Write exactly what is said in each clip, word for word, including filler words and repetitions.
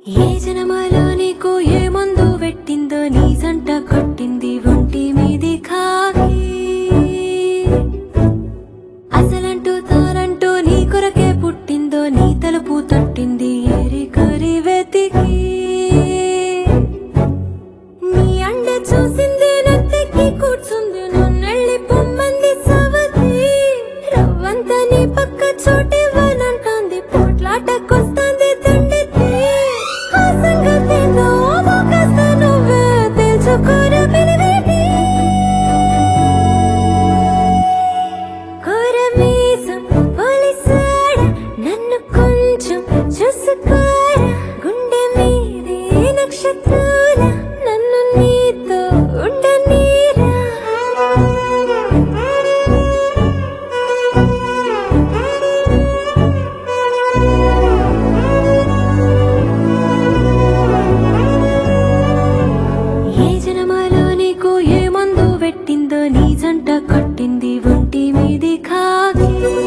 ఏ జనమాలో నీకు ఏ మందు పెట్టిందో నీ జంట కొట్టింది ఒంటి మీది కాకి అసలంటూ తానంటూ నీ కొరకే పుట్టిందో నీ తలుపు తట్టింది ఏరి కరి వెతికి నీ అండ చూసింది నత్తెక్కి కూర్చుంది నన్నెళ్ళి పొమ్మంది సవతి రవ్వంత నీ పక్క చోటివ్వనంటోంది పోట్లాటకొస్తుంది దండెత్తి ఆ సంగతేదో కాస్త నువ్వే తెలుసుకోర పిలివేటి కోరమీసం పోలీసాడ నన్ను కొంచెం చూసుకోరా గుండె మీదే నక్షత్రాల నన్ను నీతో ఉండనీరా ఏ జనమాలో నీకు ఏ మందు పెట్టిందో నీ జంట కొట్టింది ఒంటి మీది కాకి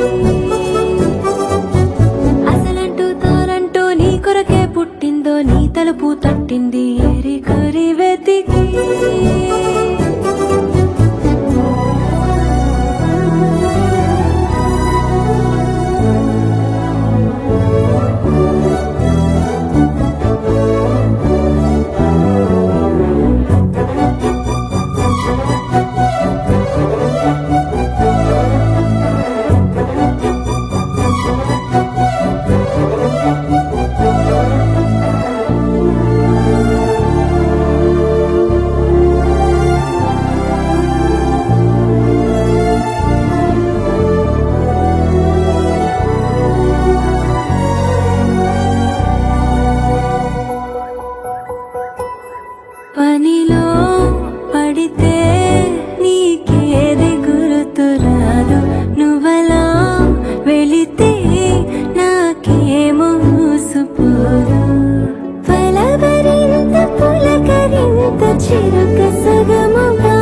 అసలంటూ తానంటూ నీ కొరకే పుట్టిందో నీ తలుపు తట్టింది ఏరి కరి వెతికి పనిలో పడితే నీకేది గుర్తురాదు నువ్వలా వెళితే నాకేమో మూసుపోదు పలవరింత పులకరింత చిరుక సగముగా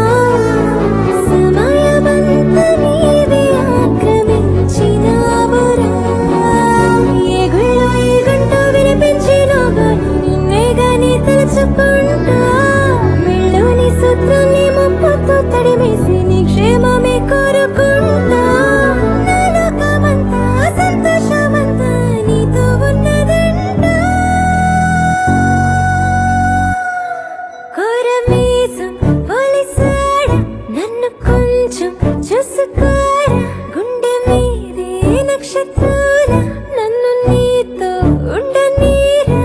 సమయమంత నీవే ఆక్రమించినావురా ఏ గుళ్ళో ఏ గంట వినిపించినావో నిన్నే గాని తలుచుకుంటా మెళ్ళోని సూత్రాన్ని ముప్పుతో తడిమేసి నీ క్షేమమే కోరుకుంటా నా లోకమంతా సంతోషమంతా నీతో ఉన్నదంట కోరమీసం పోలీసాడ నన్ను కొంచెం చూసుకోరా గుండె మీదే నక్షత్రాల నన్ను నీతో ఉండనీరా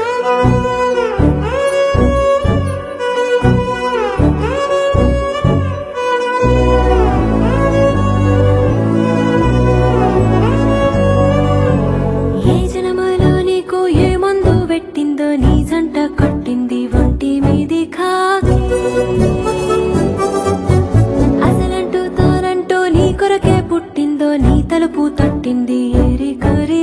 ఏ జనమాలో నీకు ఏ మందు పెట్టిందో నీ జంట కొట్టింది ఒంటి మీది కాకి అసలంటూ తానంటూ నీ కొరకే పుట్టిందో నీ తలుపు తట్టింది ఏరి కరి